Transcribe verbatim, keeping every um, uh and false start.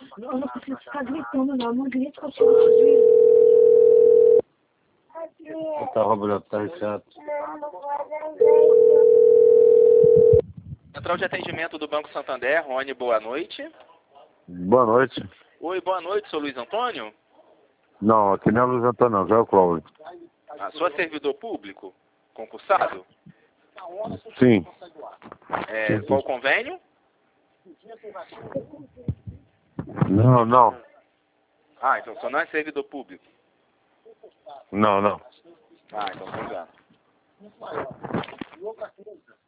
Eu não preciso ficar gritando, não. Não grito que eu tiro o juízo. Você tá roubando, tá chato. Central de atendimento do Banco Santander, Rony, boa noite. Boa noite. Oi, boa noite, sou Luiz Antônio. Não, aqui não é Luiz Antônio, não, já é o Cláudio. Ah, sou servidor público? Concursado? Sim. É, qual o convênio? Não, não. Ah, então só não é servidor público. Não, não. Ah, então tô ligado.